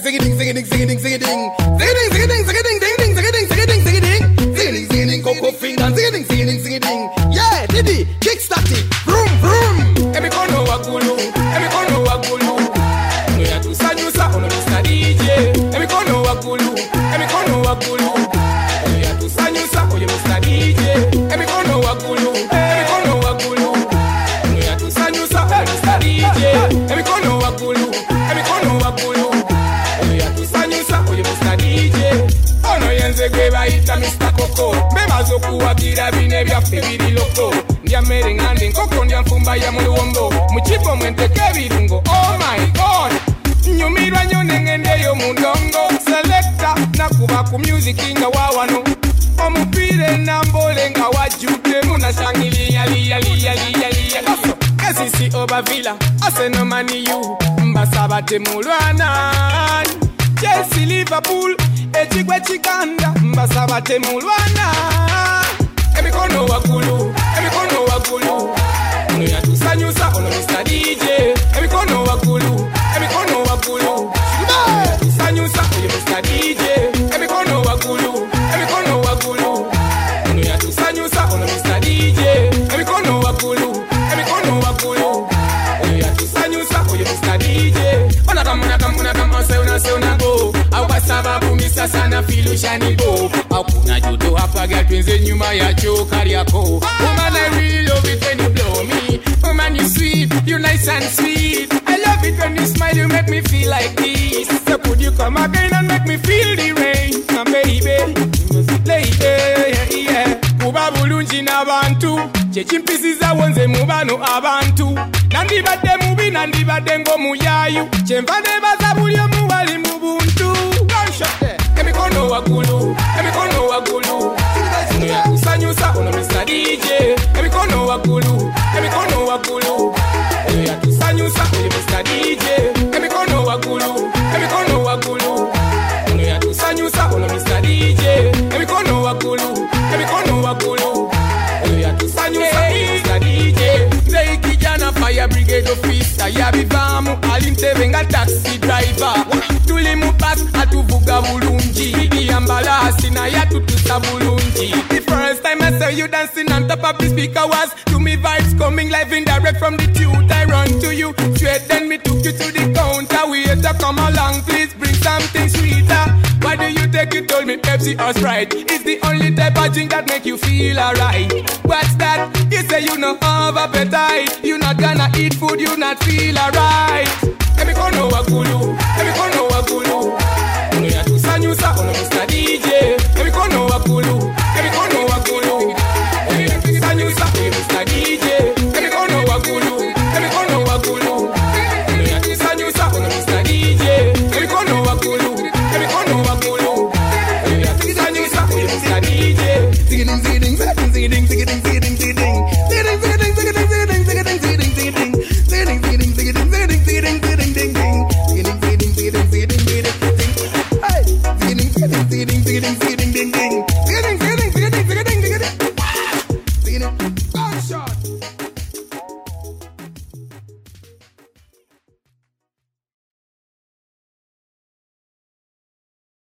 Coco finger, zing, yeah, Diddy, kickstart it, vroom, vroom. Emi kono wagulu, Noya tu sanyusa, ono Mr. DJ. Emi kono wagulu, Noya tu sanyusa, oye Mr. DJ. Emi kono wagulu, Noya tu sanyusa, ono Mr. DJ. Emi kono wagulu, Noya tu sanyusa, oye Mr. DJ. Ono yenze gweba ita Mr. Coco. Kuwagira bine byaffe biri loko ndya mmere ngandi nkoko ndya nfumba ya muluwombo mukibo mwenteke ebirungo. Oh my god, nyumirwa nnyo nengendeyo mu ndongo selecta nakuba ku music nga wawano omupiire nambole nga wajjudde munashangiliya liya kasisi obavila asenomaniyu mbasaba temulwana Chelsea Liverpool echigwe chikanda mbasaba temulwana. Emi kono wagulu, Noya tu sanyusa, ono Mr. DJ. Emi kono wagulu, Noya tu sanyusa, oye Mr. DJ. Emi kono wagulu, Noya tu sanyusa, ono Mr. DJ. Emi kono wagulu, Noya tu sanyusa, oye Mr. DJ. Unakam, se una go. Sababu misa sana filushani bo. Hakuna joto hapa girl twenze nyuma ya chokari yako. Woman I really love it when you blow me. Woman you sweet, you nice and sweet. I love it when you smile, you make me feel like this. So could you come again and make me feel the rain? Now baby, yeah. Kuba bulungi n'abantu kyekimpisiza wonze mubano abantu nandibadde mubi nandibadde ng'omuyayu kyenva nebaza buli omu wali mu buntu. Emikono wagulu, Noya kusanyusa, ono Mr. DJ. Emikono wagulu, Noya kusanyusa, oye Mr. DJ. Emikono wagulu, Noya tusanyusa, ono Mr. DJ. Emikono wagulu, Noya tusanyusa, Mr. DJ. Mzee kijana fire brigade officer yabivamu alintebe nga taxi driver. Tulimu pass atuvuga bulungi iyambalasi na yatutusa bulungi. The first time I saw you dancing on top of the speaker was to me vibes coming live in direct from the tube. I run to you straight, then me took you to the counter. Waiter come along, please bring something sweeter. Why do you take it? Told me Pepsi or Sprite. It's the only type of drink that make you feel alright. What's that? You say you no have appetite. You not gonna eat food, you not feel alright. Emikono wagulu,